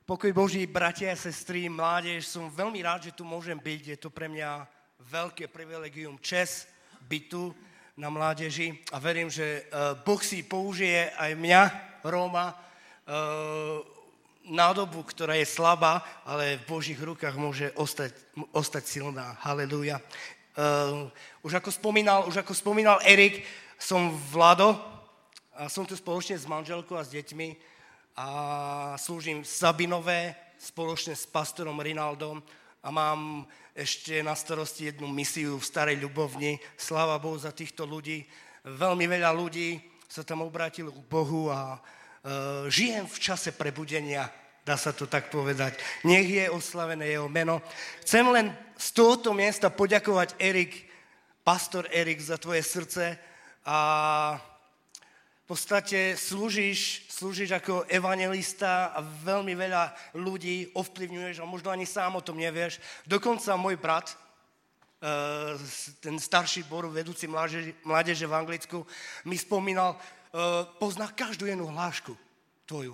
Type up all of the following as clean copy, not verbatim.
Pokoj Boží, bratia a sestry, mládež, som veľmi rád, že tu môžem byť. Je to pre mňa veľké privilegium, čest byť tu na mládeži a verím, že Boh si použije aj mňa, Róma, nádobu, ktorá je slabá, ale v Božích rukách môže ostať silná. Halelúja. Už ako spomínal Erik, som Vlado a som tu spoločne s manželkou a s deťmi a slúžim v Sabinové spoločne s pastorom Rinaldom a mám ešte na starosti jednu misiu v Starej Ľubovni. Sláva Bohu za týchto ľudí. Veľmi veľa ľudí sa tam obrátilo k Bohu a žijem v čase prebudenia, dá sa to tak povedať. Nech je oslavené jeho meno. Chcem len z tohoto miesta poďakovať pastor Erik, za tvoje srdce a v podstate slúžiš ako evangelista a veľmi veľa ľudí ovplyvňuješ a možno ani sám o tom nevieš. Dokonca môj brat, ten starší zbor, vedúci mládeže v Anglicku, mi spomínal, pozná každú jednu hlášku tvoju.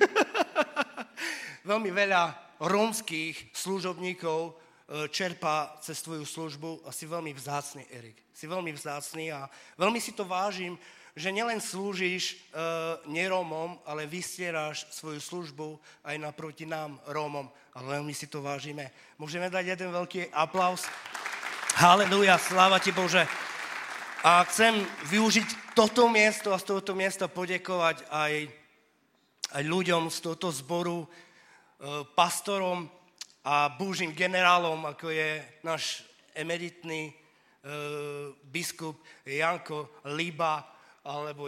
Veľmi veľa rómskych služobníkov čerpá cez tvoju službu a si veľmi vzácny, Erik. Si veľmi vzácny a veľmi si to vážim, že nielen slúžiš nerómom, ale vystieráš svoju službu aj naproti nám, Rómom. Ale veľmi si to vážime. Môžeme dať jeden veľký aplaus. Halelúja, sláva ti Bože. A chcem využiť toto miesto a z tohoto miesta poďakovať aj ľuďom z tohto zboru, pastorom a Božím generálom, ako je náš emeritný biskup Janko Líba, alebo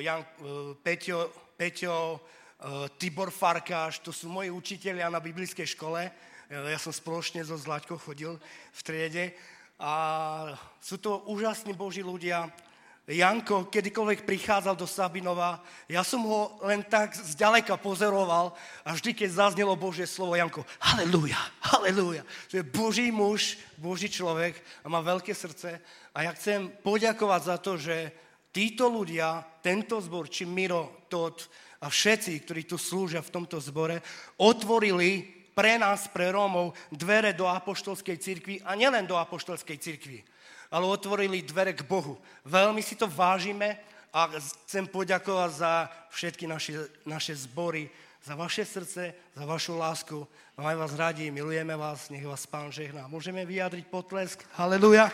Peťo, Tibor Farkáš, to sú moji učitelia na biblickej škole. Ja som spoločne so Zlaťkou chodil v triede a sú to úžasní Boží ľudia. Janko kedykoľvek prichádzal do Sabinova, ja som ho len tak zďaleka pozoroval a vždy, keď zaznelo Božie slovo, Janko, halelúja, halelúja. To je Boží muž, Boží človek a má veľké srdce a ja chcem poďakovať za to, že títo ľudia, tento zbor, či Miro, Todd a všetci, ktorí tu slúžia v tomto zbore, otvorili pre nás, pre Rómov, dvere do apoštolskej cirkvi a nielen do apoštolskej cirkvi, ale otvorili dvere k Bohu. Veľmi si to vážime a chcem poďakovať za všetky naše zbory, za vaše srdce, za vašu lásku. Máme vás radi, milujeme vás, nech vás Pán žehná. Môžeme vyjadriť potlesk? Halelúja.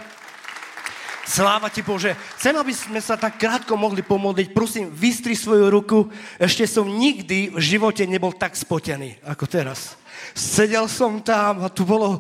Sláva ti Bože. Chcem, aby sme sa tak krátko mohli pomodliť. Prosím, vystri svoju ruku. Ešte som nikdy v živote nebol tak spotený, ako teraz. Sedel som tam a tu bolo...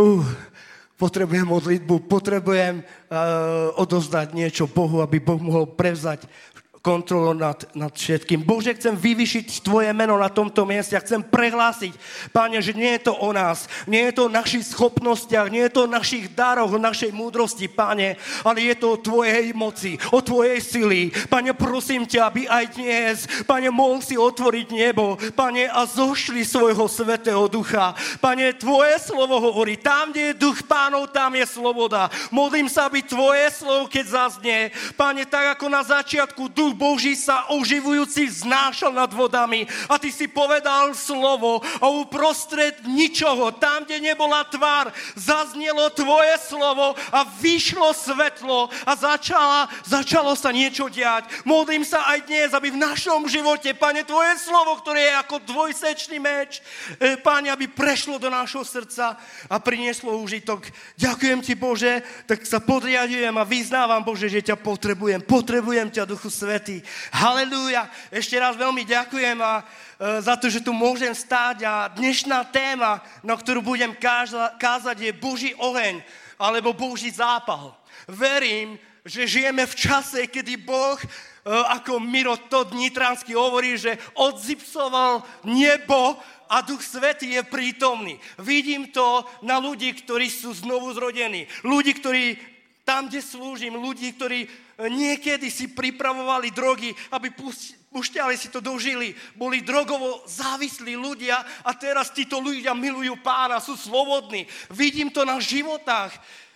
potrebujem modlitbu, potrebujem odovzdať niečo Bohu, aby Boh mohol prevzať kontrolu nad všetkým. Bože, chcem vyvyšiť tvoje meno na tomto mieste a chcem prehlásiť, Pane, že nie je to o nás, nie je to o našich schopnostiach, nie je to o našich daroch, o našej múdrosti, Pane, ale je to o tvojej moci, o tvojej sily. Pane, prosím ťa, aby aj dnes, Pane, mohol si otvoriť nebo, Pane, a zošli svojho svätého ducha. Pane, tvoje slovo hovorí, tam, kde je duch Pánov, tam je sloboda. Modlím sa, aby tvoje slovo, keď zaznie, Pane, tak ako na začiatku duch Boží sa oživujúci vznášal nad vodami a ty si povedal slovo a uprostred ničoho, tam, kde nebola tvár, zaznelo tvoje slovo a vyšlo svetlo a začalo sa niečo diať. Modlím sa aj dnes, aby v našom živote, Pane, tvoje slovo, ktoré je ako dvojsečný meč, Pane, aby prešlo do nášho srdca a prinieslo užitok. Ďakujem ti, Bože, tak sa podriadujem a vyznávam, Bože, že ťa potrebujem ťa, Duchu Svätý. Halelúja. Ešte raz veľmi ďakujem za to, že tu môžem stáť a dnešná téma, na ktorú budem kázať, je Boží oheň alebo Boží zápal. Verím, že žijeme v čase, kedy Boh, ako Miro Todd Nitranský hovorí, že odzipsoval nebo a Duch Svätý je prítomný. Vidím to na ľudí, ktorí sú znovu zrodení. Ľudí, ktorí tam, kde slúžim, ľudí, ktorí niekedy si pripravovali drogy, aby pušťali si to do žily. Boli drogovo závislí ľudia a teraz títo ľudia milujú Pána, sú slobodní. Vidím to na životách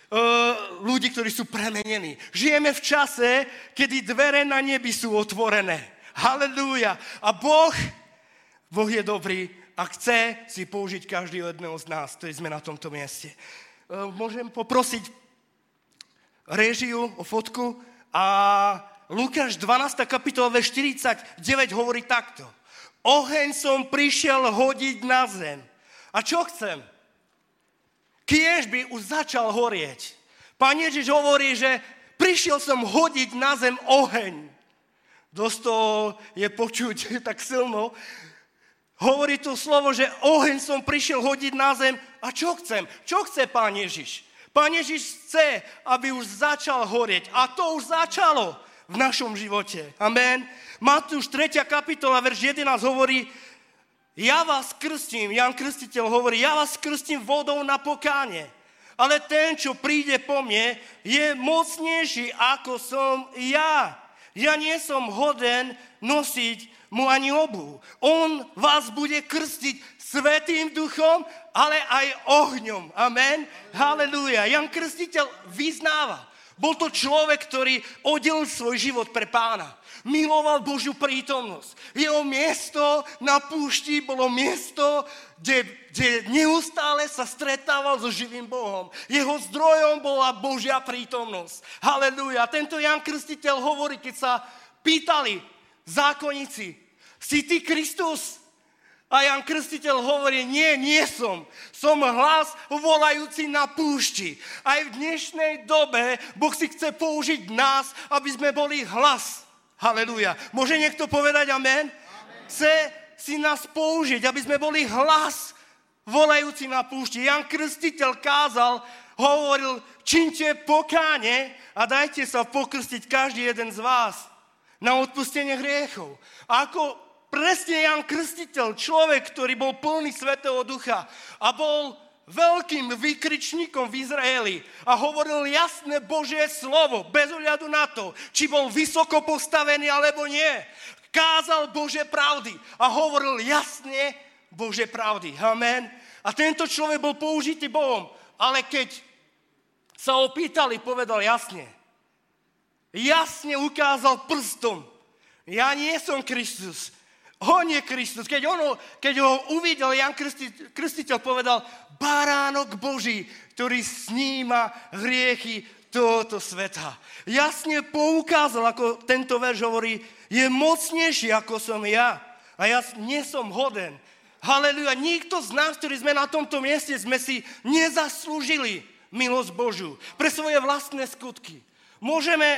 ľudí, ktorí sú premenení. Žijeme v čase, kedy dvere na nebi sú otvorené. Halelúja. A Boh je dobrý a chce si použiť každého jedného z nás, ktorí sme na tomto mieste. Môžem poprosiť réžiu o fotku a Lukáš 12. kapitola 49 hovorí takto. Oheň som prišiel hodiť na zem. A čo chcem? Kiež by už začal horieť. Pán Ježiš hovorí, že prišiel som hodiť na zem oheň. Dosť toho je počuť tak silno. Hovorí to slovo, že oheň som prišiel hodiť na zem. A čo chcem? Čo chce Pán Ježiš? Pán Ježiš chce, aby už začal horieť. A to už začalo v našom živote. Amen. Matúš 3. kapitola, verš 11 hovorí, ja vás krstím, Ján Krstiteľ hovorí, ja vás krstím vodou na pokánie. Ale ten, čo príde po mne, je mocnejší, ako som ja. Ja nie som hoden nosiť mu ani obuv. On vás bude krstiť Svätým Duchom, ale aj ohňom. Amen. Halelúja. Ján Krstiteľ vyznáva. Bol to človek, ktorý oddelil svoj život pre Pána. Miloval Božiu prítomnosť. Jeho miesto na púšti bolo miesto, kde neustále sa stretával so živým Bohom. Jeho zdrojom bola Božia prítomnosť. Halelúja. Tento Ján Krstiteľ hovorí, keď sa pýtali zákonníci, si ty Kristus? A Ján Krstiteľ hovorí, nie som. Som hlas volajúci na púšti. Aj v dnešnej dobe Boh si chce použiť nás, aby sme boli hlas. Halelúja. Môže niekto povedať amen? Chce si nás použiť, aby sme boli hlas volajúci na púšti. Ján Krstiteľ kázal, hovoril, činte pokánie a dajte sa pokrstiť každý jeden z vás na odpustenie hriechov. A ako presne Ján Krstiteľ, človek, ktorý bol plný Svätého Ducha a bol veľkým výkričníkom v Izraeli a hovoril jasné Božie slovo, bez ohľadu na to, či bol vysoko postavený alebo nie. Kázal Božie pravdy a hovoril jasne Božie pravdy. Amen. A tento človek bol použitý Bohom, ale keď sa opýtali, povedal jasne. Jasne ukázal prstom. Ja nie som Kristus. On je Kristus. Keď ho uvidel, Ján Krstiteľ povedal, baránok Boží, ktorý sníma hriechy tohoto sveta. Jasne poukázal, ako tento verš hovorí, je mocnejší, ako som ja. A ja nie som hoden. Halelúja. Nikto z nás, ktorí sme na tomto mieste, sme si nezaslúžili milosť Božiu pre svoje vlastné skutky. Môžeme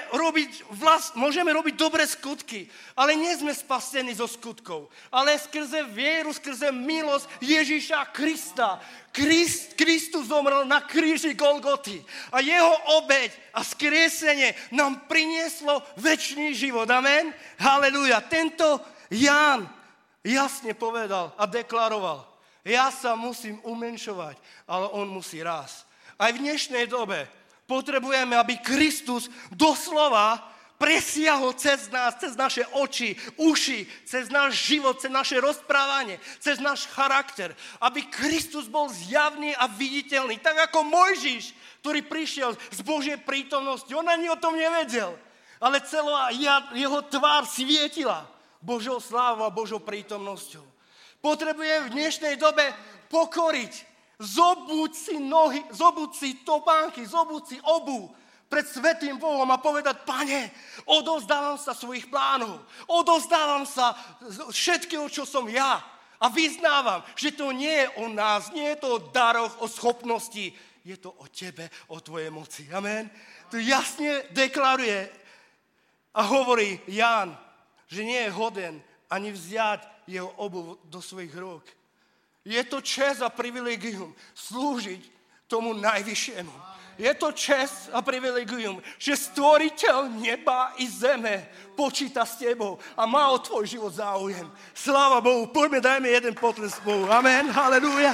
robiť dobré skutky, ale nie sme spasení zo skutkov. Ale skrze vieru, skrze milosť Ježíša Krista. Kristus zomrel na kríži Golgoty. A jeho obeť a skriesenie nám prinieslo večný život. Amen? Halelúja. Tento Ján jasne povedal a deklaroval. Ja sa musím umenšovať, ale on musí rásť. Aj v dnešnej dobe potrebujeme, aby Kristus doslova presiahol cez nás, cez naše oči, uši, cez náš život, cez naše rozprávanie, cez náš charakter. Aby Kristus bol zjavný a viditeľný. Tak ako Mojžiš, ktorý prišiel z Božej prítomnosti. On ani o tom nevedel. Ale celá jeho tvár svietila Božou slávou a Božou prítomnosťou. Potrebujem v dnešnej dobe pokoriť. Zobúť si nohy, zobúť si topánky, zobúť si obuv pred Svätým Bohom a povedať, Pane, odovzdávam sa svojich plánov, odovzdávam sa všetkého, čo som ja a vyznávam, že to nie je o nás, nie je to o daroch, o schopnosti, je to o tebe, o tvojej moci. Amen. Tu jasne deklaruje a hovorí Ján, že nie je hoden ani vziať jeho obuv do svojich rúk. Je to čest a privilegium slúžiť tomu najvyššiemu. Je to čest a privilegium, že stvoriteľ neba i zeme počíta s tebou a má o tvoj život záujem. Sláva Bohu. Poďme, dajme jeden potlesk Bohu. Amen. Halelúja.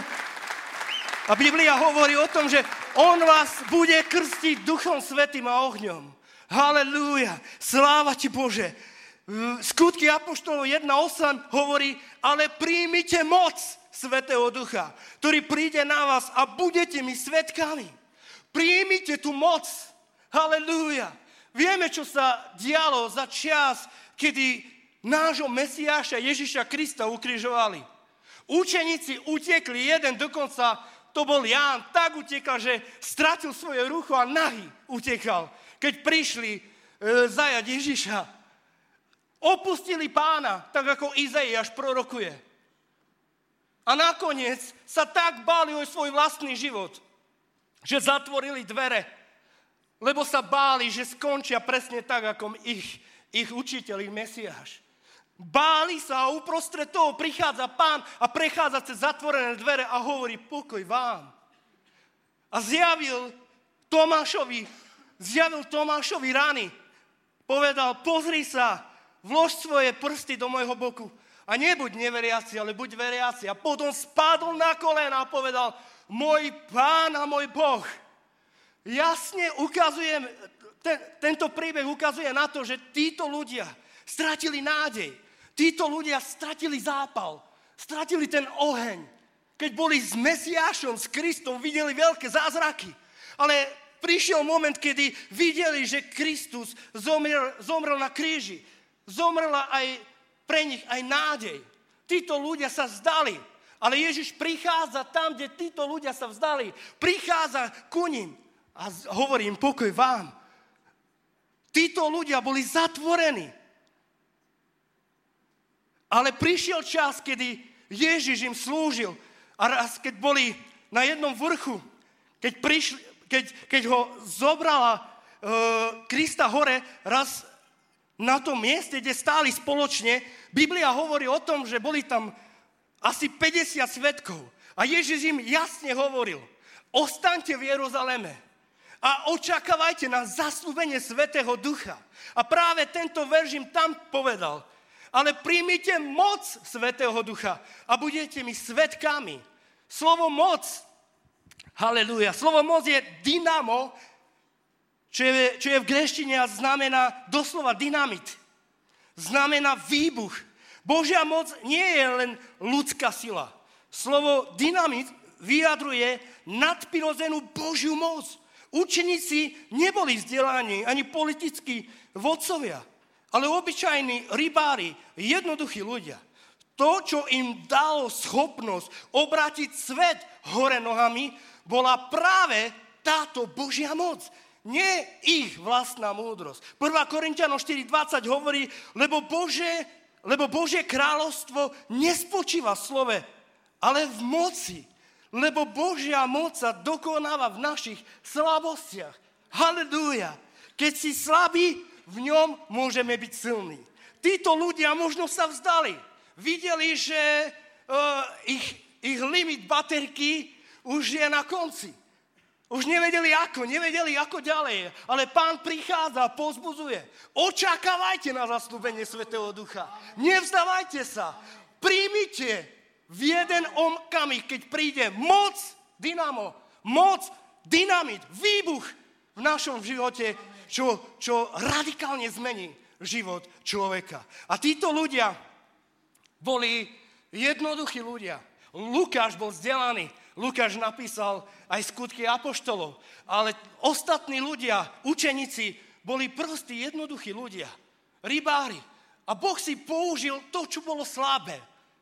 A Biblia hovorí o tom, že on vás bude krstiť Duchom Svätým a ohňom. Halelúja. Sláva ti, Bože. Skutky apoštolov 1.8 hovorí, ale príjmite moc Svätého Ducha, ktorý príde na vás a budete mi svedkami. Príjmite tú moc. Halelúja. Vieme, čo sa dialo za čas, kedy nášho Mesiáša Ježiša Krista ukrižovali. Učeníci utekli, jeden dokonca, to bol Ján, tak utekal, že stratil svoje rucho a nahý utekal. Keď prišli zajať Ježiša, opustili Pána, tak ako Izaiáš prorokuje. A nakoniec sa tak báli o svoj vlastný život, že zatvorili dvere, lebo sa báli, že skončia presne tak, ako ich učiteľ, ich Mesiáš. Báli sa a uprostred toho prichádza Pán a prechádza cez zatvorené dvere a hovorí pokoj vám. A zjavil Tomášovi rany. Povedal, pozri sa, vlož svoje prsty do môjho boku a nebuď neveriaci, ale buď veriaci. A potom spadol na kolena a povedal, môj Pán a môj Boh. Jasne ukazuje, tento príbeh ukazuje na to, že títo ľudia stratili nádej. Títo ľudia stratili zápal, stratili ten oheň. Keď boli s Mesiášom, s Kristom, videli veľké zázraky. Ale prišiel moment, kedy videli, že Kristus zomrel na kríži. Zomrela aj pre nich aj nádej. Títo ľudia sa vzdali. Ale Ježiš prichádza tam, kde títo ľudia sa vzdali. Prichádza ku nim a hovorí im pokoj vám. Títo ľudia boli zatvorení. Ale prišiel čas, kedy Ježiš im slúžil. A raz, keď boli na jednom vrchu, keď ho zobrala Krista hore, raz na tom mieste, kde stáli spoločne, Biblia hovorí o tom, že boli tam asi 50 svedkov. A Ježiš im jasne hovoril, ostaňte v Jeruzaleme a očakávajte na zasľúbenie Svätého Ducha. A práve tento verš im tam povedal, ale príjmite moc Svätého Ducha a budete mi svedkami. Slovo moc, halelúja, slovo moc je dynamo, čo je v gréštine a znamená doslova dynamit. Znamená výbuch. Božia moc nie je len ľudská sila. Slovo dynamit vyjadruje nadprirodzenú Božiu moc. Učeníci neboli vzdelaní ani politickí vodcovia, ale obyčajní rybári, jednoduchí ľudia. To, čo im dalo schopnosť obrátiť svet hore nohami, bola práve táto Božia moc. Nie ich vlastná múdrosť. 1. Korinťanom 4.20 hovorí, lebo Božie kráľovstvo nespočíva v slove, ale v moci. Lebo Božia moc sa dokonáva v našich slabostiach. Halelúja. Keď si slabý, v ňom môžeme byť silní. Títo ľudia možno sa vzdali. Videli, že ich limit baterky už je na konci. Už nevedeli ako ďalej. Ale Pán prichádza a povzbudzuje. Očakávajte na zasľúbenie Svätého Ducha. Nevzdávajte sa. Príjmite v jeden okamih, keď príde moc, dynamo, moc, dynamit, výbuch v našom živote, čo radikálne zmení život človeka. A títo ľudia boli jednoduchí ľudia. Lukáš bol vzdelaný. Lukáš napísal aj skutky apoštolov. Ale ostatní ľudia, učeníci, boli prostí jednoduchí ľudia. Rybári. A Boh si použil to, čo bolo slabé.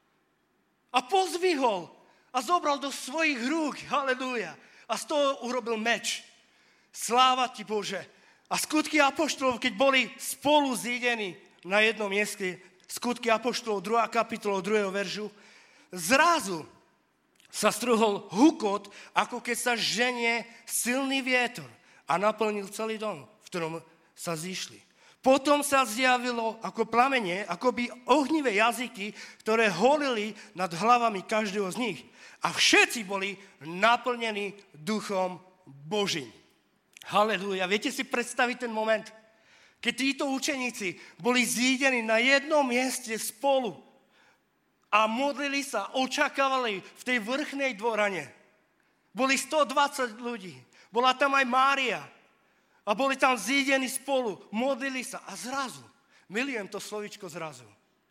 A pozvihol a zobral do svojich rúk. Halelúja. A z toho urobil meč. Sláva ti, Bože. A skutky apoštolov, keď boli spolu zjedení na jednom mieste, skutky apoštolov, 2. kapitola, 2. veršu, zrazu sa strhol hukot, ako keď sa ženie silný vietor a naplnil celý dom, v ktorom sa zišli. Potom sa zjavilo ako plamene, akoby ohnivé jazyky, ktoré holili nad hlavami každého z nich. A všetci boli naplnení Duchom Božím. Halelúja. Viete si predstaviť ten moment, keď títo učeníci boli zídení na jednom mieste spolu a modlili sa, očakávali v tej vrchnej dvorane. Boli 120 ľudí. Bola tam aj Mária. A boli tam zídení spolu, modlili sa. A zrazu, milujem to slovičko zrazu.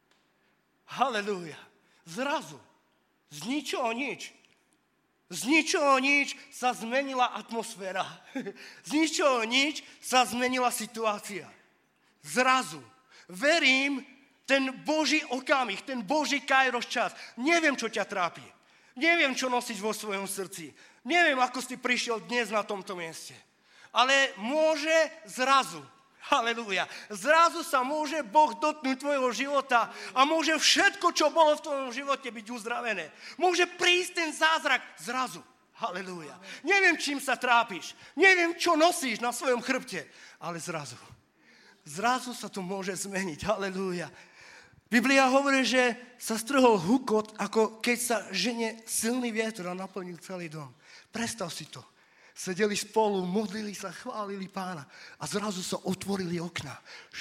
Halelúja. Zrazu. Z ničoho nič. Z ničoho nič sa zmenila atmosféra. Z ničoho nič sa zmenila situácia. Zrazu. Verím, ten Boží okamih, ten Boží kairos čas. Neviem, čo ťa trápi. Neviem, čo nosiť vo svojom srdci. Neviem, ako si prišiel dnes na tomto mieste. Ale môže zrazu, halelúja, zrazu sa môže Boh dotknúť tvojho života a môže všetko, čo bolo v tvojom živote, byť uzdravené. Môže prísť ten zázrak zrazu. Halelúja. Neviem, čím sa trápiš. Neviem, čo nosíš na svojom chrbte. Ale zrazu. Zrazu sa to môže zmeniť. Halelúja. Biblia hovorí, že sa strhol hukot, ako keď sa žene silný vietor a naplnil celý dom. Predstav si to. Sedeli spolu, modlili sa, chválili Pána a zrazu sa otvorili okná.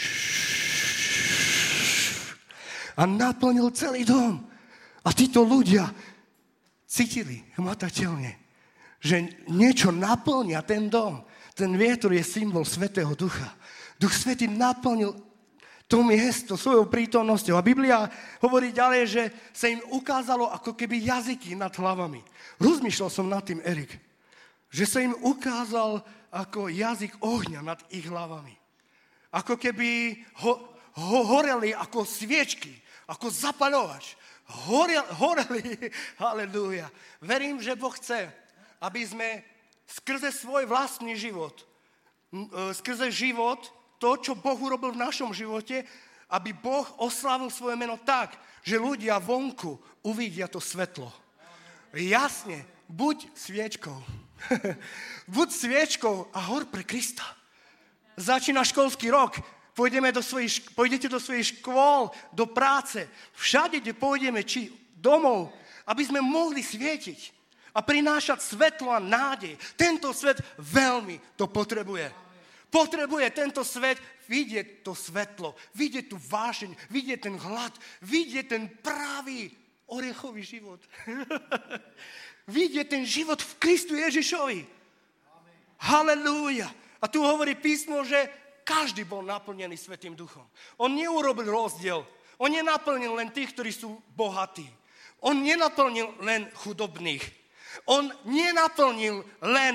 A naplnil celý dom. A títo ľudia cítili hmatateľne, že niečo naplnia ten dom. Ten vietor je symbol Svätého Ducha. Duch Svätý naplnil to miesto svojou prítomnosťou. A Biblia hovorí ďalej, že sa im ukázalo ako keby jazyky nad hlavami. Rozmýšľal som nad tým, Erik, že sa im ukázal ako jazyk ohňa nad ich hlavami. Ako keby horeli ako sviečky, ako zapaľovač. Horeli, halelúja. Verím, že Boh chce, aby sme skrze svoj vlastný život, skrze život, to, čo Boh urobil v našom živote, aby Boh oslávil svoje meno tak, že ľudia vonku uvidia to svetlo. Jasne, buď sviečkou. Buď sviečkou a hor pre Krista. Začína školský rok, pôjdete do svojich škôl, do práce, všade, kde pôjdeme, či domov, aby sme mohli svietiť a prinášať svetlo a nádej. Tento svet veľmi to potrebuje. Potrebuje tento svet vidieť to svetlo, vidieť tú vášeň, vidieť ten hlad, vidieť ten pravý orechový život. Vidieť ten život v Kristu Ježišovi. Halelúja. A tu hovorí písmo, že každý bol naplnený Svätým Duchom. On neurobil rozdiel. On nenaplnil len tých, ktorí sú bohatí. On nenaplnil len chudobných. On nenaplnil len,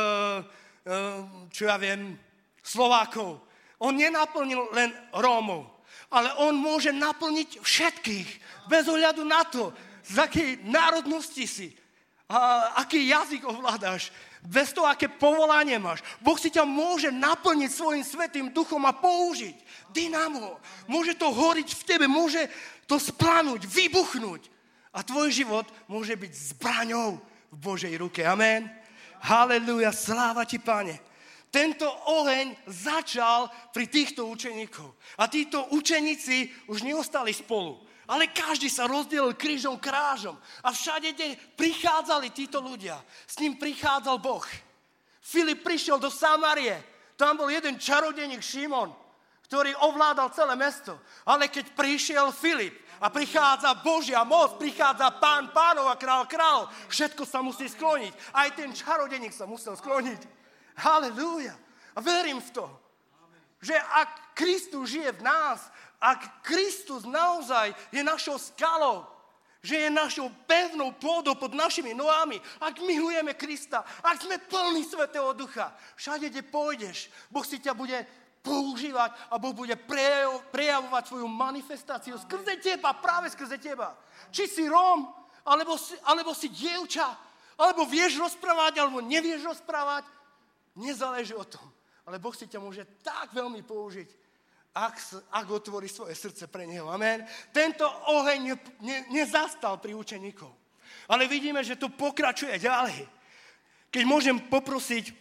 Slovákov. On nenaplnil len Rómov, ale on môže naplniť všetkých, bez ohľadu na to, z akej národnosti si, a aký jazyk ovládáš, bez toho, aké povolanie máš. Boh si ťa môže naplniť svojim Svätým Duchom a použiť. Dynamo. Môže to horiť v tebe, môže to splanúť, vybuchnúť. A tvoj život môže byť zbraňou v Božej ruke. Amen. Halelúja, sláva ti, Pane. Tento oheň začal pri týchto učeníkov. A títo učeníci už neostali spolu. Ale každý sa rozdielil krížom krážom. A všade, kde prichádzali títo ľudia, s ním prichádzal Boh. Filip prišiel do Samárie. Tam bol jeden čarodejník Šimon, ktorý ovládal celé mesto. Ale keď prišiel Filip a prichádza Božia moc, prichádza Pán pánov a král kráľov, všetko sa musí skloniť. Aj ten čarodejník sa musel skloniť. Halelúja. A verím v to, že ak Kristus žije v nás, ak Kristus naozaj je našou skalou, že je našou pevnou pôdou pod našimi nohami, ak milujeme Krista, ak sme plní Svätého Ducha, všade, kde pôjdeš, Boh si ťa bude používať a Boh bude prejavovať svoju manifestáciu skrze teba, práve skrze teba. Či si Róm, alebo si dievča, alebo vieš rozprávať, alebo nevieš rozprávať, nezáleží o tom, ale Boh si ťa môže tak veľmi použiť, ak otvorí svoje srdce pre Neho. Amen. Tento oheň nezastal pri učeníkov, ale vidíme, že to pokračuje ďalej. Keď môžem poprosiť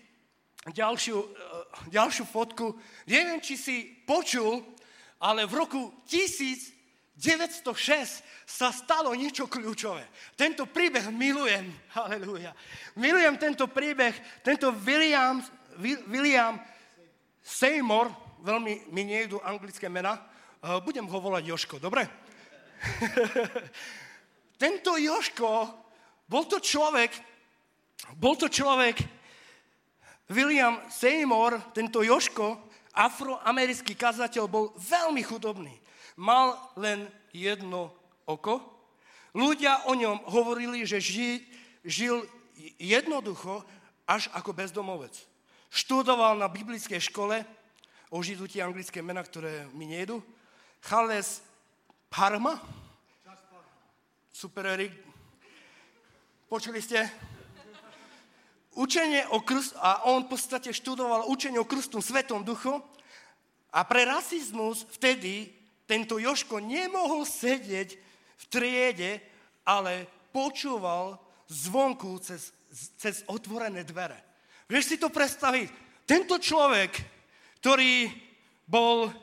ďalšiu fotku, neviem, či si počul, ale v roku 1906 sa stalo niečo kľúčové. Tento príbeh milujem. Halelúja. Milujem tento príbeh. Tento William Seymour, veľmi mi nejdu anglické mená, budem ho volať Jožko, dobre? Tento Jožko, bol to človek William Seymour, tento Jožko, afroamerický kazateľ, bol veľmi chudobný. Mal len jedno oko. Ľudia o ňom hovorili, že žil jednoducho až ako bezdomovec. Študoval na biblickej škole, o židutí anglické mená, ktoré mi nejdu. Charles Parma? Super, Erik. Počuli ste? Učenie o krstu, a on v podstate študoval učenie o krstu Svetom Duchu a pre rasizmus vtedy tento Jožko nemohol sedieť v triede, ale počúval zvonku cez otvorené dvere. Vieš si to predstaviť? Tento človek, ktorý bol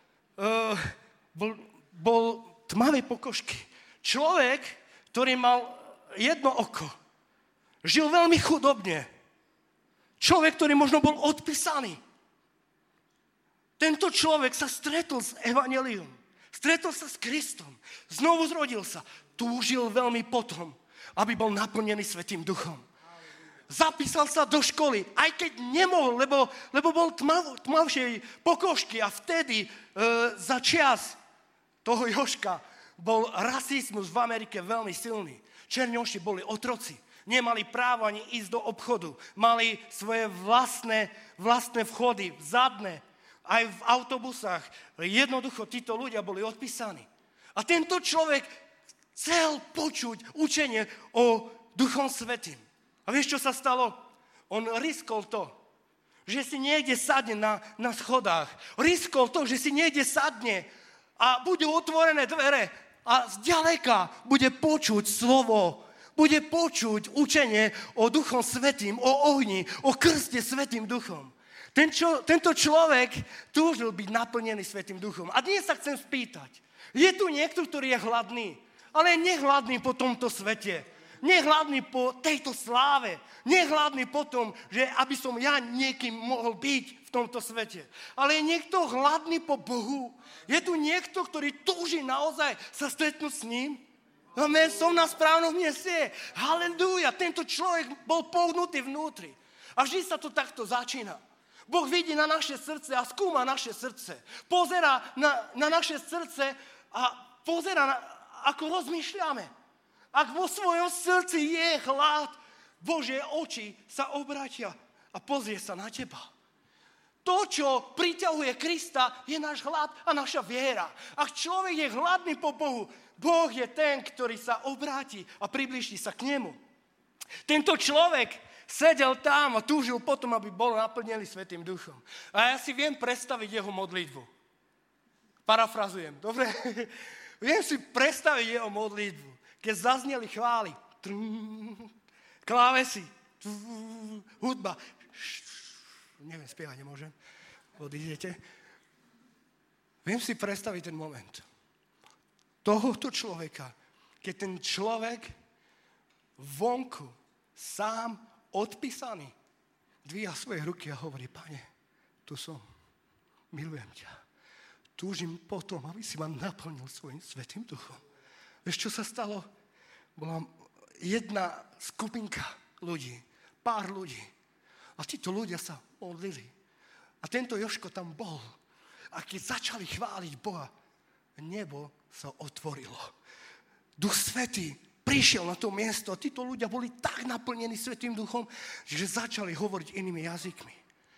tmavej pokožky, človek, ktorý mal jedno oko, žil veľmi chudobne. Človek, ktorý možno bol odpísaný. Tento človek sa stretol s evanjeliom. Stretol sa s Kristom. Znovu zrodil sa. Túžil veľmi potom, aby bol naplnený Svätým Duchom. Zapísal sa do školy, aj keď nemohol, lebo bol tmavšej pokožky a vtedy za čias toho Jožka bol rasizmus v Amerike veľmi silný. Černoši boli otroci, nemali právo ani ísť do obchodu, mali svoje vlastné vchody, zadné, aj v autobusách. Jednoducho títo ľudia boli odpísaní. A tento človek chcel počuť učenie o Duchom Svätým. A vieš, čo sa stalo? On riskol to, že si niekde sadne na schodách. Riskol to, že si niekde sadne a budú otvorené dvere a zďaleka bude počuť slovo, bude počuť učenie o Duchom Svätým, o ohni, o krste Svätým Duchom. Tento človek túžil byť naplnený Svätým Duchom. A dnes sa chcem spýtať, je tu niekto, ktorý je hladný, ale nie hladný po tomto svete, nie hladný po tejto sláve, nie hladný po tom, že aby som ja niekým mohol byť v tomto svete, ale je niekto hladný po Bohu. Je tu niekto, ktorý túži naozaj sa stretnúť s ním? Amen, som na správnom mieste. Halelúja, tento človek bol pohnutý vnútri. A vždy sa to takto začína. Boh vidí na naše srdce a skúma naše srdce. Pozerá na naše srdce a pozerá, ako rozmýšľame. Ak vo svojom srdci je hlad, Božie oči sa obrátia a pozrie sa na teba. To, čo priťahuje Krista, je náš hlad a naša viera. Ak človek je hladný po Bohu, Boh je ten, ktorý sa obráti a priblíži sa k nemu. Tento človek sedel tam a túžil potom, aby bol naplnený Svätým Duchom. A ja si viem predstaviť jeho modlitbu. Parafrazujem, dobre? Viem si predstaviť jeho modlitbu. Keď zazneli chvály, klávesy, hudba, neviem, spievať nemôžem, odídete. Viem si predstaviť ten moment tohoto človeka, keď ten človek vonku, sám odpísaný, dvíha svoje ruky a hovorí, Pane, tu som, milujem ťa, túžim potom, aby si ma naplnil svojim Svätým Duchom. Vieš, čo sa stalo? Bola jedna skupinka ľudí, pár ľudí. A títo ľudia sa modlili. A tento Jožko tam bol. A keď začali chváliť Boha, nebo sa otvorilo. Duch Svätý prišiel na to miesto a títo ľudia boli tak naplnení Svätým Duchom, že začali hovoriť inými jazykmi.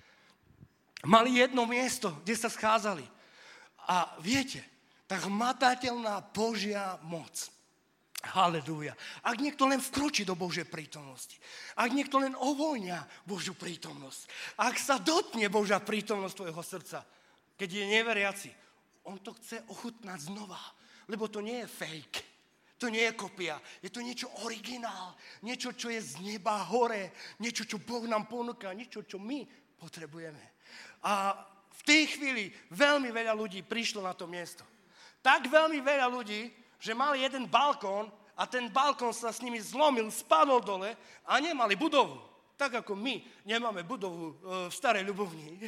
Mali jedno miesto, kde sa schádzali. A viete, tak hmatateľná Božia moc. Halelúja. Ak niekto len vkročí do Božej prítomnosti, ak niekto len uvoľňa Božiu prítomnosť, ak sa dotkne Božia prítomnosť tvojho srdca, keď je neveriaci, on to chce ochutnať znova, lebo to nie je fake, to nie je kopia, je to niečo originál, niečo, čo je z neba hore, niečo, čo Boh nám ponúka, niečo, čo my potrebujeme. A v tej chvíli veľmi veľa ľudí prišlo na to miesto. Tak veľmi veľa ľudí, že mali jeden balkón a ten balkón sa s nimi zlomil, spadol dole a nemali budovu. Tak ako my nemáme budovu v Starej Ľubovni.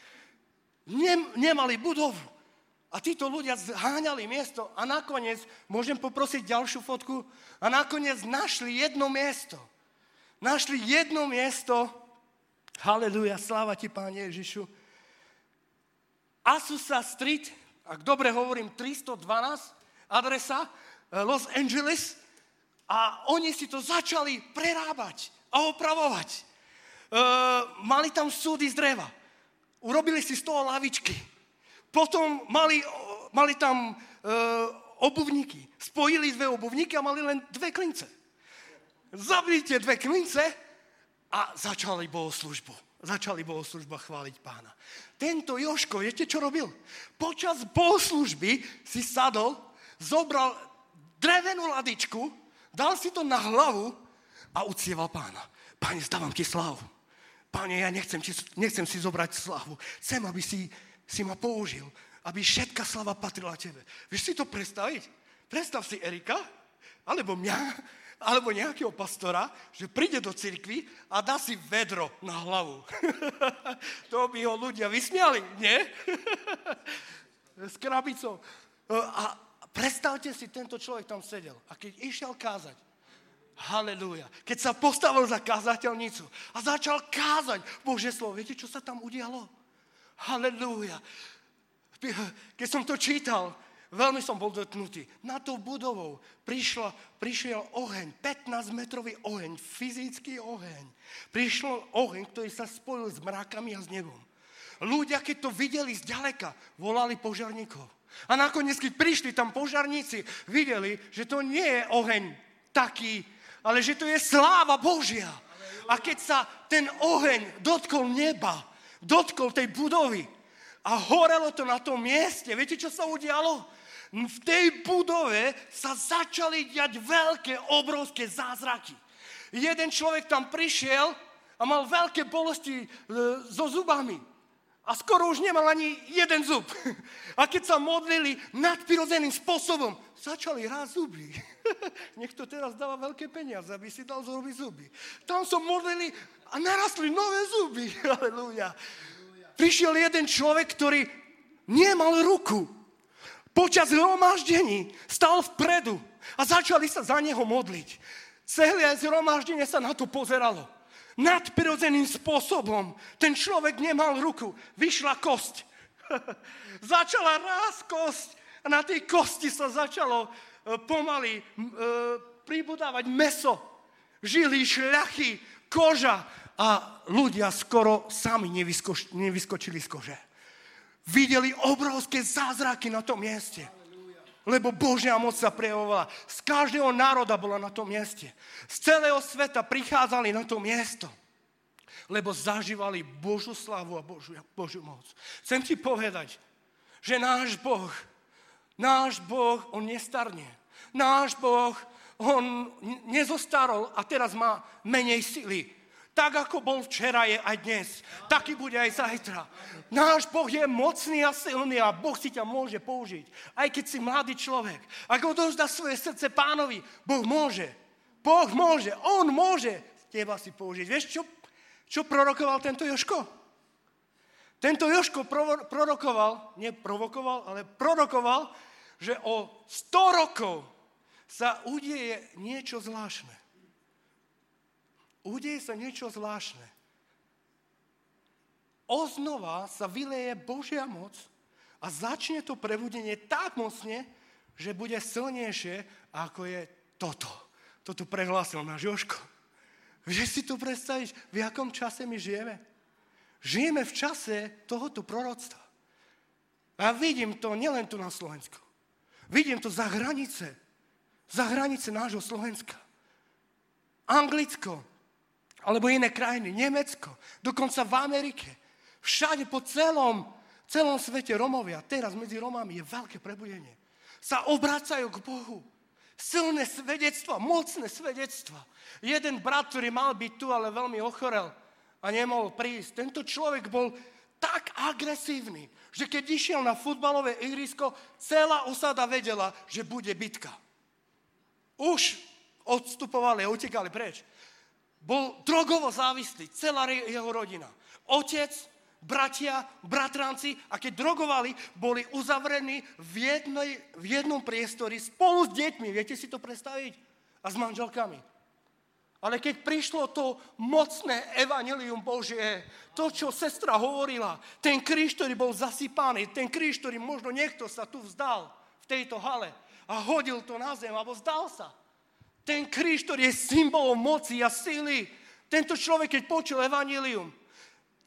Nemali budovu. A títo ľudia zháňali miesto a nakoniec, môžem poprosiť ďalšiu fotku, a nakoniec našli jedno miesto. Našli jedno miesto, halelúja, sláva ti, Páne Ježišu, Azusa Street, ak dobre hovorím, 312, adresa Los Angeles, a oni si to začali prerábať a opravovať. Mali tam súdy z dreva. Urobili si z toho lavičky. Potom mali tam obuvníky. Spojili 2 obuvníky a mali len 2 klince. Zabili tie 2 klince a začali bohoslužbu. Začali bohoslužbu a chváliť Pána. Tento Jožko, viete, čo robil? Počas bohoslužby si sadol, zobral drevenú ladičku, dal si to na hlavu a uctieval Pána. Pane, zdávam ti slávu. Pane, ja nechcem si zobrať slávu. Chcem, aby si ma použil, aby všetká sláva patrila tebe. Vieš si to predstaviť? Predstav si Erika, alebo mňa, alebo nejakého pastora, že príde do cirkvi a dá si vedro na hlavu. To by ho ľudia vysmiali, nie? S krabicou. A predstavte si, tento človek tam sedel. A keď išiel kázať, halelúja, keď sa postavil za kázateľnicu a začal kázať Božie slovo, viete, čo sa tam udialo? Halelúja. Keď som to čítal, veľmi som bol dotknutý. Na tou budovou prišiel oheň, 15-metrový oheň, fyzický oheň. Prišiel oheň, ktorý sa spojil s mrakami a s nebom. Ľudia, keď to videli zďaleka, volali požiarníkov. A nakoniec, keď prišli tam požiarníci, videli, že to nie je oheň taký, ale že to je sláva Božia. A keď sa ten oheň dotkol neba, dotkol tej budovy a horelo to na tom mieste, viete, čo sa udialo? V tej budove sa začali diať veľké, obrovské zázraky. Jeden človek tam prišiel a mal veľké bolesti so zubami. A skoro už nemal ani jeden zub. A keď sa modlili nadprirodzeným spôsobom, začali rásť zuby. Niekto teraz dáva veľké peniaze, aby si dal zrobiť zuby. Tam sa modlili a narastli nové zuby. Halelúja. Prišiel jeden človek, ktorý nemal ruku. Počas zhromaždení stal vpredu a začali sa za neho modliť. Celé zhromaždenie sa na to pozeralo. Nadprirodzeným spôsobom. Ten človek nemal ruku. Vyšla kosť. Začala rásť kosť a na tej kosti sa začalo pomaly pribudávať mäso, žily, šľachy, koža a ľudia skoro sami nevyskočili z kože. Videli obrovské zázraky na tom mieste. Lebo Božia moc sa prejavovala. Z každého národa bola na tom mieste. Z celého sveta prichádzali na to miesto. Lebo zažívali Božiu slávu a Božiu moc. Chcem ti povedať, že náš Boh, on nestarne. Náš Boh, on nezostarol a teraz má menej sily. Tak, ako bol včera, je aj dnes. Taký bude aj zajtra. Náš Boh je mocný a silný a Boh si ťa môže použiť. Aj keď si mladý človek. Ak odovzdá svoje srdce Pánovi, Boh môže. Boh môže. On môže teba si použiť. Vieš, čo prorokoval tento Jožko? Tento Jožko prorokoval, že o 100 rokov sa udeje niečo zvláštne. Udeje sa niečo zvláštne. Oznova sa vyleje Božia moc a začne to prebudenie tak mocne, že bude silnejšie, ako je toto. Toto prehlásil náš Jožko. Vieš si to predstaviť, v akom čase my žijeme? Žijeme v čase tohoto proroctva. A vidím to nielen tu na Slovensku. Vidím to za hranice nášho Slovenska. Anglicko, alebo iné krajiny, Nemecko, dokonca v Amerike. Všade po celom svete Romovia, teraz medzi Romami je veľké prebudenie. Sa obracajú k Bohu. Silné svedectva, mocné svedectva. Jeden brat, ktorý mal byť tu, ale veľmi ochorel a nemohol prísť. Tento človek bol tak agresívny, že keď išiel na futbalové ihrisko, celá osada vedela, že bude bitka. Už odstupovali a utekali preč. Bol drogovo závislý, celá jeho rodina. Otec, bratia, bratranci a keď drogovali, boli uzavrení v jednom priestore spolu s deťmi. Viete si to predstaviť? A s manželkami. Ale keď prišlo to mocné evanjelium Božie, to, čo sestra hovorila, ten kríž, ktorý bol zasypaný, ten kríž, ktorý možno niekto sa tu vzdal v tejto hale a hodil to na zem, alebo vzdal sa. Ten kríž, ktorý je symbolom moci a síly. Tento človek, keď počul evanjelium,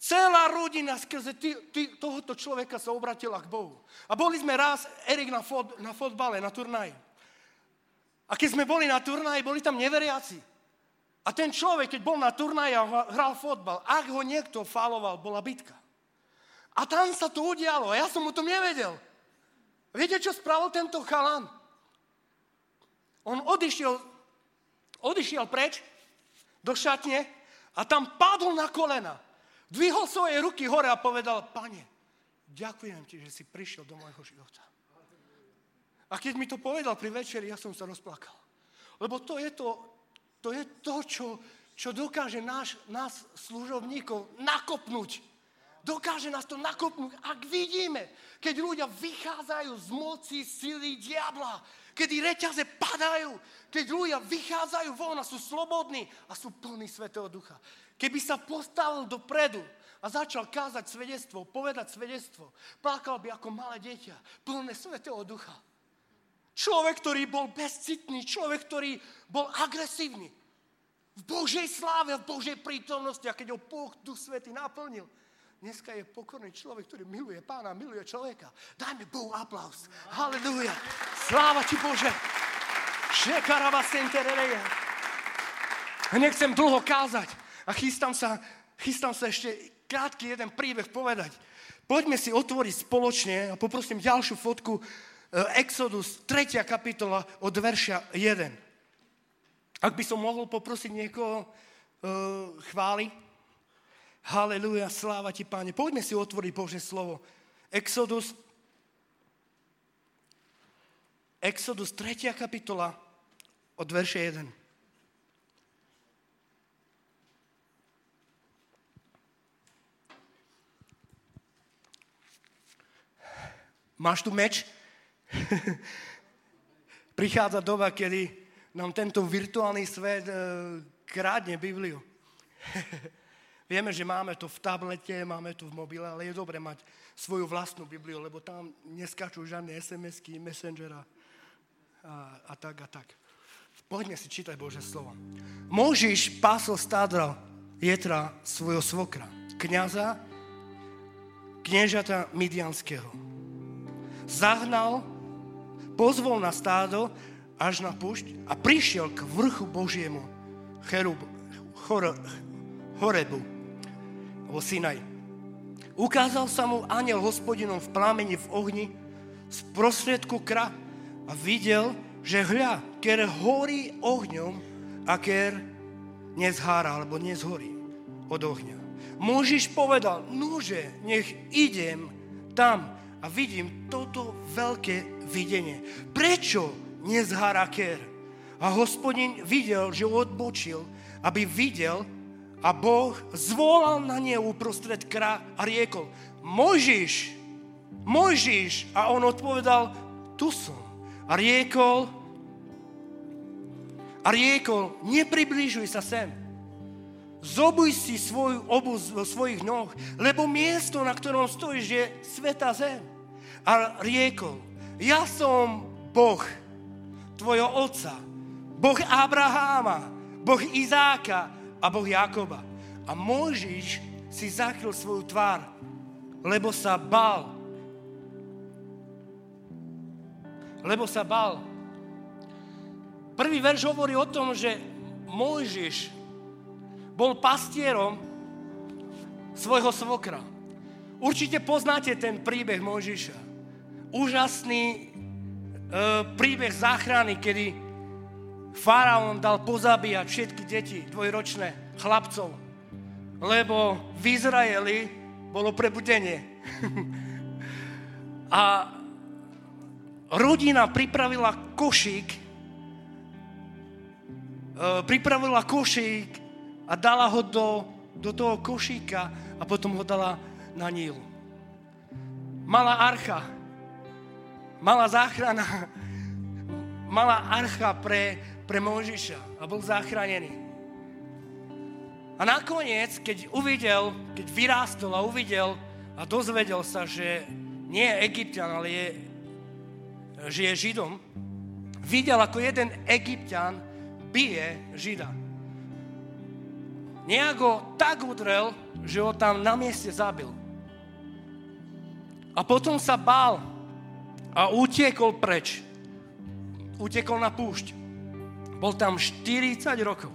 Celá rodina skrze tohoto človeka sa obratila k Bohu. A boli sme raz, Erik, na fotbale, na turnaji. A keď sme boli na turnaji, boli tam neveriaci. A ten človek, keď bol na turnaji a hral fotbal, ak ho niekto fauloval, bola bitka. A tam sa to udialo a ja som o tom nevedel. Viete, čo spravil tento chalan? On odišiel preč do šatne a tam padol na kolena. Dvihol svoje ruky hore a povedal, Pane, ďakujem ti, že si prišiel do môjho života. A keď mi to povedal pri večeri, ja som sa rozplakal. Lebo to je to, čo dokáže nás služobníkov nakopnúť. Dokáže nás to nakopnúť, ak vidíme, keď ľudia vychádzajú z moci sily diabla, kedy reťaze padajú, keď ľudia vychádzajú von a sú slobodní a sú plní Svätého Ducha. Keby sa postavil dopredu a začal kázať svedectvo, povedať svedectvo, plakal by ako malé dieťa, plné Svätého Ducha. Človek, ktorý bol bezcitný, človek, ktorý bol agresívny. V Božej sláve, v Božej prítomnosti, a keď ho Boh Duch Svätý naplnil, dneska je pokorný človek, ktorý miluje Pána, miluje človeka. Dajme Bohu aplaus. Halelúja. Sláva ti, Bože. Nechcem dlho kázať a chystám sa ešte krátky jeden príbeh povedať. Poďme si otvoriť spoločne a poprosím ďalšiu fotku Exodus 3. kapitola od verša 1. Ak by som mohol poprosiť niekoho chváli. Halelúja, sláva ti, Páne. Poďme si otvoriť Božie slovo. Exodus 3. kapitola od verše 1. Máš tu meč? Prichádza doba, kedy nám tento virtuálny svet krádne Bibliu. Vieme, že máme to v tablete, máme to v mobile, ale je dobre mať svoju vlastnú Bibliu, lebo tam neskáču žiadne SMS-ky, Messengera a tak. Poďme si čítať Božie slovo. Mojžiš pásol stáda Jetra svojho svokra, kňaza, kniežata Midianského. Zahnal, pozvol na stádo až na púšť a prišiel k vrchu Božiemu, Horebu, alebo Sinaj. Ukázal sa mu anjel Hospodinom v plameni v ohni z prostriedku kra a videl, že hľa, ker horí ohňom a ker nezhára, alebo nezhorí od ohňa. Mojžiš povedal, nože, nech idem tam a vidím toto veľké videnie. Prečo nezhára ker? A Hospodin videl, že odbočil, aby videl, a Boh zvolal na ne uprostred kra a riekol, Mojžiš, Mojžiš. A on odpovedal, tu som. A riekol, nepribližuj sa sem. Zobuj si svoju obuv zo svojich nôh, lebo miesto, na ktorom stojíš, je svätá zem. A riekol, ja som Boh tvojho otca, Boh Abraháma, Boh Izáka a Boh Jakoba. A Mojžiš si zakryl svoju tvár, lebo sa bál. Prvý verš hovorí o tom, že Mojžiš bol pastierom svojho svokra. Určite poznáte ten príbeh Mojžiša. Úžasný príbeh záchrany, kedy faraón dal pozabíjať všetky deti, dvojročné, chlapcov, lebo v Izraeli bolo prebudenie. A rodina pripravila košík a dala ho do toho košíka a potom ho dala na Níl. Malá archa, malá záchrana, malá archa pre Mojžiša a bol zachránený. A nakoniec, keď vyrástol a uvidel a dozvedel sa, že nie je Egypťan, ale že je Židom, videl, ako jeden Egypťan bije Žida. nejak ho tak udrel, že ho tam na mieste zabil. A potom sa bál a utiekol preč. Utiekol na púšť. Bol tam 40 rokov.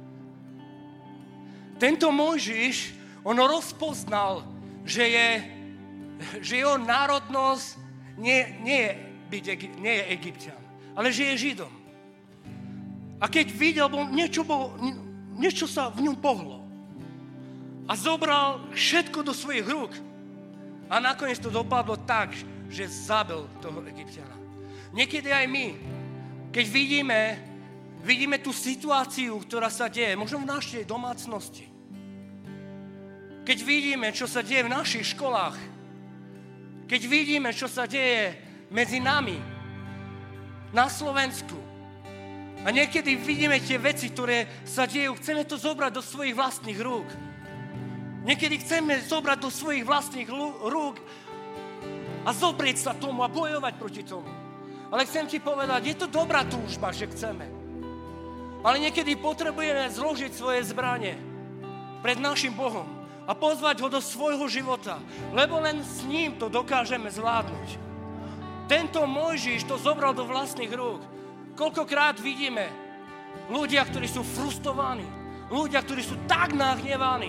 Tento Mojžiš, on rozpoznal, že jeho národnosť nie je Egypťan, ale že je Židom. A keď videl, niečo sa v ňom pohlo. A zobral všetko do svojich rúk. A nakoniec to dopadlo tak, že zabil toho Egypťana. Niekedy aj my, keď vidíme tú situáciu, ktorá sa deje, možno v našej domácnosti. Keď vidíme, čo sa deje v našich školách, keď vidíme, čo sa deje medzi nami na Slovensku, a niekedy vidíme tie veci, ktoré sa dejú, chceme to zobrať do svojich vlastných rúk. Niekedy chceme zobrať do svojich vlastných rúk a zobrieť sa tomu a bojovať proti tomu. Ale chcem ti povedať, je to dobrá túžba, že chceme. Ale niekedy potrebujeme zložiť svoje zbranie pred našim Bohom a pozvať ho do svojho života, lebo len s ním to dokážeme zvládnuť. Tento Mojžiš to zobral do vlastných rúk. Koľkokrát vidíme ľudia, ktorí sú frustrovaní, ľudia, ktorí sú tak nahnevaní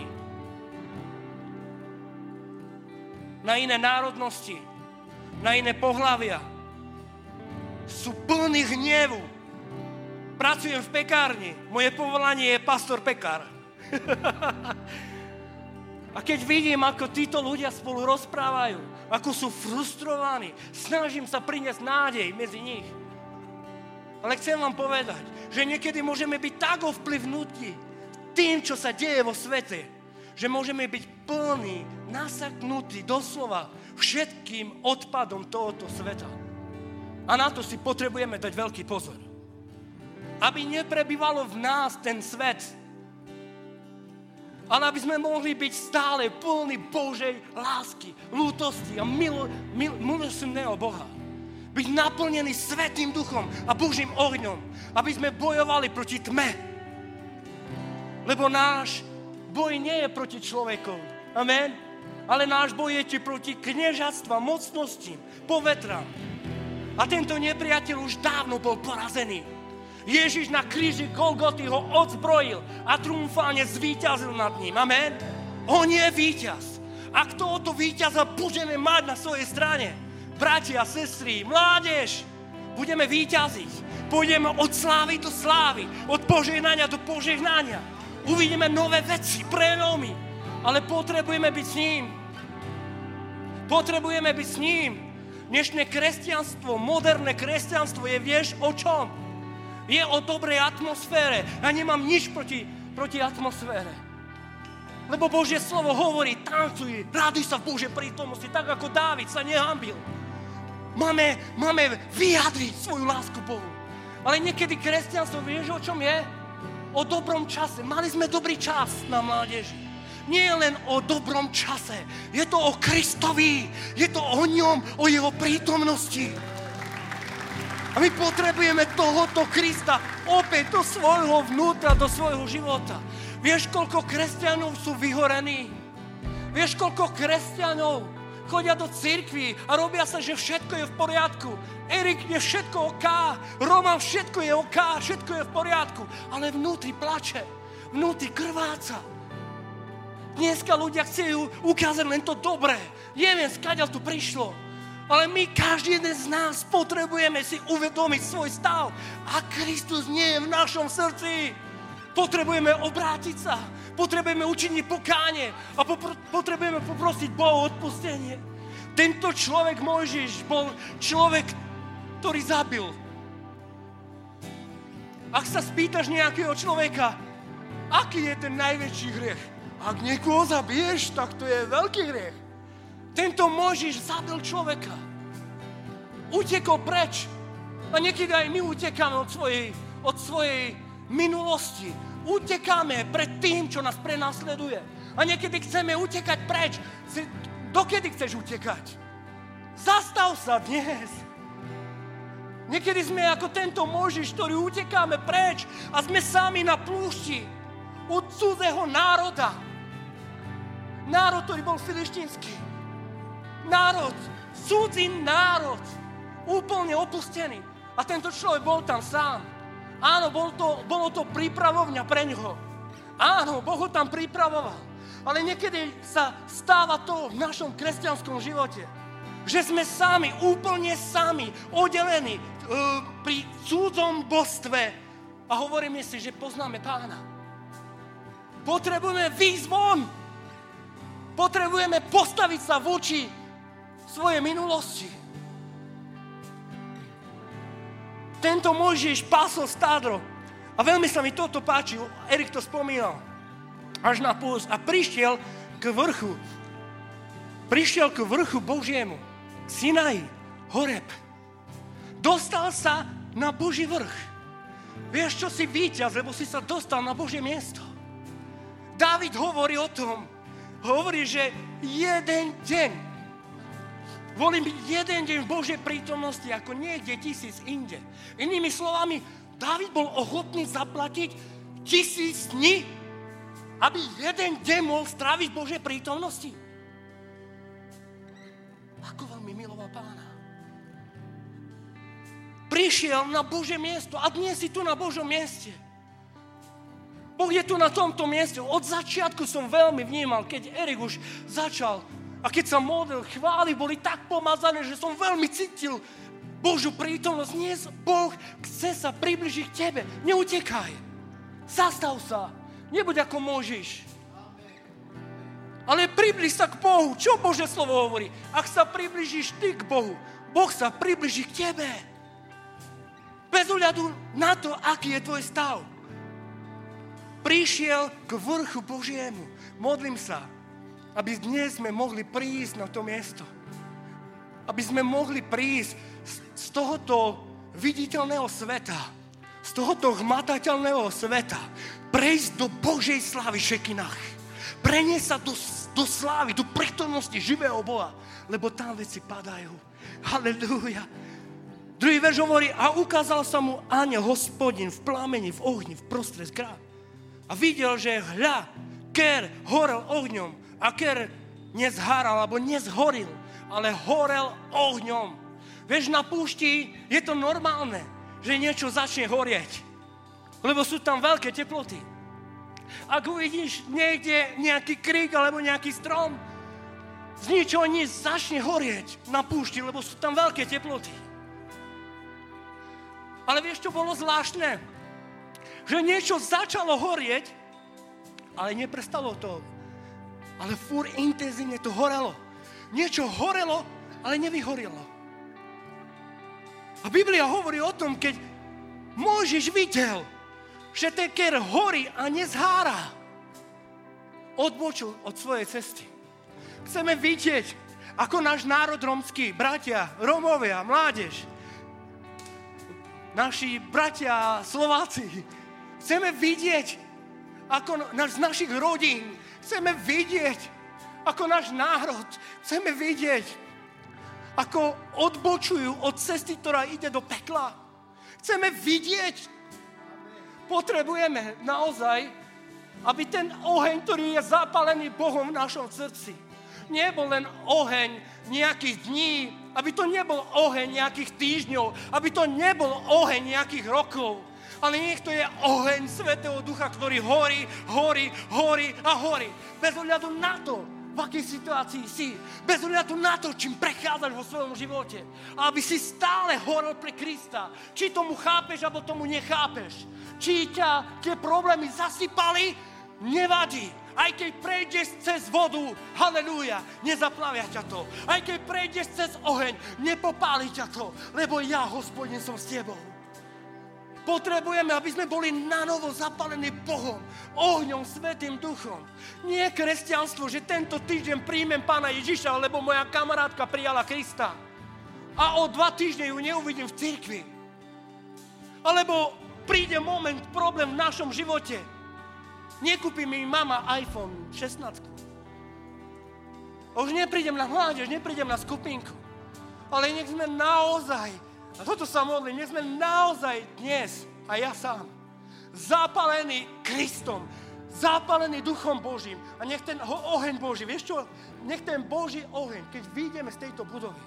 na iné národnosti, na iné pohlavia, sú plní hnevu. Pracujem v pekárni, moje povolanie je pastor pekár. A keď vidím, ako títo ľudia spolu rozprávajú, ako sú frustrovaní, snažím sa priniesť nádej medzi nich. Ale chcem vám povedať, že niekedy môžeme byť tak ovplyvnutí tým, čo sa deje vo svete, že môžeme byť plní, nasaknutí doslova všetkým odpadom tohoto sveta. A na to si potrebujeme dať veľký pozor. Aby neprebývalo v nás ten svet, ale aby sme mohli byť stále plní Božej lásky, ľútosti a milosrdného Boha. Byť naplnený Svätým Duchom a Božím ohňom, aby sme bojovali proti tme. Lebo náš boj nie je proti človekom. Amen. Ale náš boj je proti kniežatstva, mocnostím, povetrám. A tento nepriateľ už dávno bol porazený. Ježiš na kríži Golgoty ho odzbrojil a triumfálne zvíťazil nad ním. Amen. On je víťaz. A tohoto víťaza budeme mať na svojej strane. Bratia, sestry, mládež, budeme víťaziť. Pôjdeme od slávy do slávy, od požehnania do požehnania. Uvidíme nové veci, prelomy, ale potrebujeme byť s ním. Potrebujeme byť s ním. Dnešné kresťanstvo, moderné kresťanstvo je, vieš, o čom? Je o dobrej atmosfére. Ja nemám nič proti atmosfére. Lebo Božie slovo hovorí, tancuj, raduj sa v Božej prítomnosti, tak ako Dávid sa nehanbil. Máme vyjadriť svoju lásku Bohu. Ale niekedy kresťanstvo, vieš, o čom je? O dobrom čase. Mali sme dobrý čas na mládeži. Nie je len o dobrom čase. Je to o Kristovi. Je to o ňom, o jeho prítomnosti. A my potrebujeme tohoto Krista opäť do svojho vnútra, do svojho života. Vieš, koľko kresťanov sú vyhorení? Vieš, koľko kresťanov chodia do cirkvi a robia sa, že všetko je v poriadku. Erik je všetko OK, Roman všetko je OK, všetko je v poriadku, ale vnútri plače, vnútri krváca. Dneska ľudia chcú ukázať len to dobré. Neviem, skáďal to prišlo. Ale my, každý jeden z nás, potrebujeme si uvedomiť svoj stav. A Kristus nie je v našom srdci. Potrebujeme obrátiť sa. Potrebujeme učiniť pokánie. A potrebujeme poprosiť Boha o odpustenie. Tento človek Mojžiš bol človek, ktorý zabil. Ak sa spýtaš nejakého človeka, aký je ten najväčší hriech? Ak niekoho zabiješ, tak to je veľký hriech. Tento Mojžiš zabil človeka. Utekol preč. A niekedy aj my utekáme od svojej minulosti. Utekáme pred tým, čo nás prenasleduje. A niekedy chceme utekať preč. Dokedy chceš utekať? Zastav sa dnes. Niekedy sme ako tento Mojžiš, ktorý utekáme preč a sme sami na púšti. od cudzého národa. Národ, ktorý bol filištínsky. Národ, cudzí národ, úplne opustený. A tento človek bol tam sám. Áno, bolo to prípravovňa pre ňoho. Áno, Boh ho tam pripravoval. Ale niekedy sa stáva to v našom kresťanskom živote, že sme sami, úplne sami, oddelení pri cudzom božstve a hovoríme si, že poznáme Pána. Potrebujeme výjsť von. Potrebujeme postaviť sa voči svojej minulosti. Tento Mojžiš pásol stádro a veľmi sa mi toto páči, Erik to spomínal, až na pôst a prišiel k vrchu Božiemu, k Sinaji, Horeb. Dostal sa na Boží vrch. Vieš, čo si víťaz, lebo si sa dostal na Božie miesto. Dávid hovorí o tom, že jeden deň, volím byť jeden deň v Božej prítomnosti, ako niekde 1000 inde. Inými slovami, Dávid bol ochotný zaplatiť 1000 dní, aby jeden deň mohol stráviť v Božej prítomnosti. Ako veľmi miloval Pána. Prišiel na Božie miesto a dnes si tu na Božom mieste. Boh je tu na tomto mieste. Od začiatku som veľmi vnímal, keď Erik už začal a keď sa modlil, chvály boli tak pomazané, že som veľmi cítil Božiu prítomnosť. Dnes Boh chce sa približiť k tebe. Neutekaj. Zastav sa. Nebuď ako Mojžiš. Ale približ sa k Bohu. Čo Božie slovo hovorí? Ak sa približíš ty k Bohu, Boh sa približí k tebe. Bez ohľadu na to, aký je tvoj stav. Prišiel k vrchu Božiemu. Modlím sa, aby dnes sme mohli prísť na to miesto. Aby sme mohli prísť z tohoto viditeľného sveta, z tohoto hmatateľného sveta, prejsť do Božej slávy Šekinách. Preniesť sa do slávy, do prítomnosti živého Boha, lebo tam veci padajú. Halelúja. Druhý verš hovorí, a ukázal sa mu anjel Hospodin v plameni, v ohni, v prostred grá. A videl, že hľa, ker horel ohňom a ker nezháral, alebo nezhoril, ale horel ohňom. Vieš, na púšti je to normálne, že niečo začne horieť, lebo sú tam veľké teploty. Ak uvidíš niekde nejaký krík alebo nejaký strom, z ničoho nič začne horieť na púšti, lebo sú tam veľké teploty. Ale vieš, čo bolo zvláštne? Že niečo začalo horieť, ale neprestalo to. Ale furt intenzívne to horelo. Niečo horelo, ale nevyhorelo. A Biblia hovorí o tom, keď Mojžiš videl, že ten ker horí a nezhára, odbočil od svojej cesty. Chceme vidieť, ako náš národ rómsky, bratia, Rómovia, mládež, naši bratia Slováci, chceme vidieť, ako z našich rodín, chceme vidieť, ako náš národ, chceme vidieť, ako odbočujú od cesty, ktorá ide do pekla. Chceme vidieť, potrebujeme naozaj, aby ten oheň, ktorý je zapálený Bohom v našom srdci, nebol len oheň nejakých dní, aby to nebol oheň nejakých týždňov, aby to nebol oheň nejakých rokov, ale nech to je oheň Svätého Ducha, ktorý horí a horí. Bez ohľadu na to, v akej situácii si, bez ohľadu na to, čím prechádzaš vo svojom živote. A aby si stále horel pre Krista. Či tomu chápeš, alebo tomu nechápeš. Či ťa tie problémy zasypali, nevadí. Aj keď prejdeš cez vodu, halelúja, nezaplavia ťa to. Aj keď prejdeš cez oheň, nepopáli ťa to, lebo ja, Hospodin, som s tebou. Potrebujeme, aby sme boli nanovo zapálení Bohom, ohňom, Svätým Duchom. Nie kresťanstvo, že tento týždeň príjmem Pána Ježiša, lebo moja kamarátka prijala Krista. A o 2 týždne ju neuvidím v cirkvi. Alebo príde moment, problém v našom živote. Nekúpi mi mama iPhone 16. Už neprídem na mládež, neprídem na skupinku. Ale nech sme naozaj, a toto sa modlím, nech sme naozaj dnes, a ja sám, zapálení Kristom, Zápalený duchom Božím. A nech ten oheň Boží, vieš čo? Nech ten Boží oheň, keď vyjdeme z tejto budovy,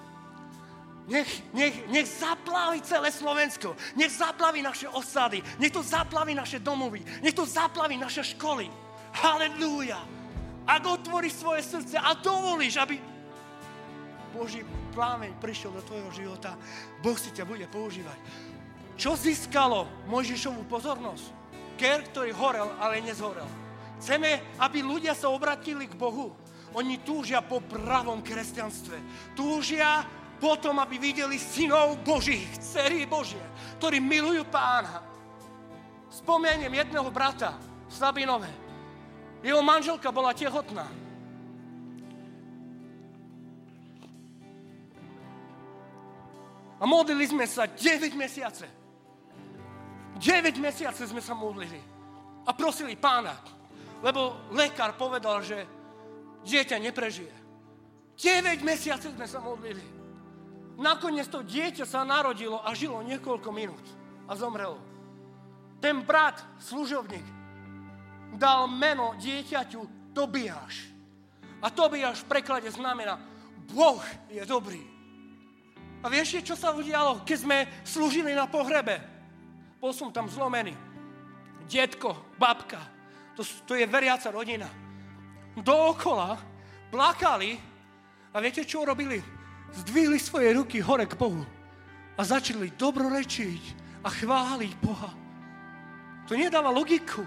nech zaplaví celé Slovensko. Nech zaplaví naše osady. Nech to zaplaví naše domovy. Nech to zaplaví naše školy. Halelúja. Ak otvoríš svoje srdce a dovolíš, aby Boží plámeň prišiel do tvojho života, Boh si ťa bude používať. Čo získalo Mojžišovú pozornosť? Ker, ktorý horel, ale nezhorel. Chceme, aby ľudia sa obratili k Bohu. Oni túžia po pravom kresťanstve. Túžia potom, aby videli synov Božích, dcery Božie, ktorí milujú Pána. Spomeniem jedného brata v Sabinove. Jeho manželka bola tehotná. A modlili sme sa 9 mesiace. 9 mesiace sme sa modlili. A prosili Pána, lebo lekár povedal, že dieťa neprežije. 9 mesiace sme sa modlili. Nakoniec to dieťa sa narodilo a žilo niekoľko minút a zomrelo. Ten brat, služobník, dal meno dieťaťu Tobiáš. A Tobiáš v preklade znamená Boh je dobrý. A vieš, čo sa udialo, keď sme slúžili na pohrebe? Bol som tam zlomený. Detko, babka, to je veriaca rodina. Dookola plakali a viete, čo robili? Zdvihli svoje ruky hore k Bohu a začali dobrorečiť a chváliť Boha. To nedáva logiku.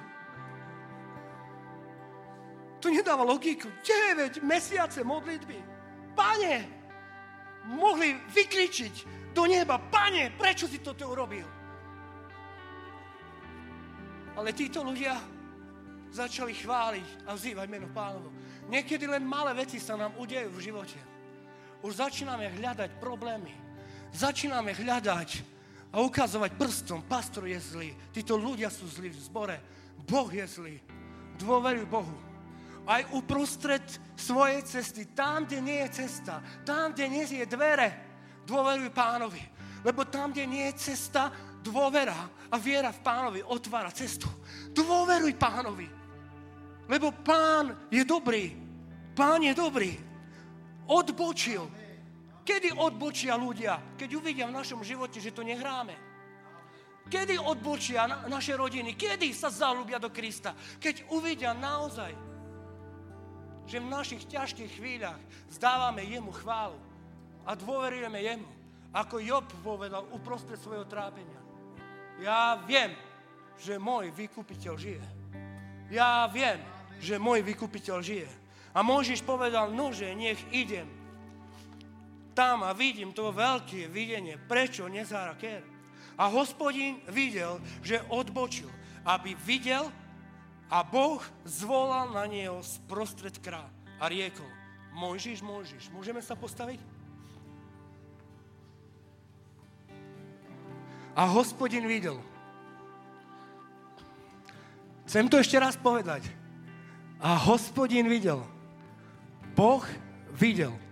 To nedáva logiku. 9 mesiace modlitby. Pane, mohli vykričiť do neba, Pane, prečo si toto urobil? Ale títo ľudia začali chváliť a vzývať meno Pánovo. Niekedy len malé veci sa nám udejú v živote. Už začíname hľadať problémy. Začíname hľadať a ukazovať prstom. Pastor je zlý. Títo ľudia sú zlí v zbore. Boh je zlý. Dôveruj Bohu. Aj uprostred svojej cesty, tam, kde nie je cesta, tam, kde nie je dvere, dôveruj Pánovi. Lebo tam, kde nie je cesta, dôvera a viera v Pánovi otvára cestu. Dôveruj Pánovi. Lebo Pán je dobrý. Pán je dobrý. Odbočil. Kedy odbočia ľudia? Keď uvidia v našom živote, že to nehráme. Kedy odbočia naše rodiny? Kedy sa zaľúbia do Krista? Keď uvidia naozaj, že v našich ťažkých chvíľach zdávame jemu chválu a dôverujeme jemu. Ako Job povedal uprostred svojho trápenia. Ja viem, že môj vykupiteľ žije. Ja viem, že môj vykupiteľ žije. A Mojžiš povedal, nože, nech idem tam a vidím to veľké videnie, prečo nezára ker. A Hospodin videl, že odbočil, aby videl a Boh zvolal na neho sprostred krá a riekol, Mojžiš, Mojžiš, môžeme sa postaviť? A Hospodin videl. Chcem to ešte raz povedať. A Hospodin videl. Boh videl.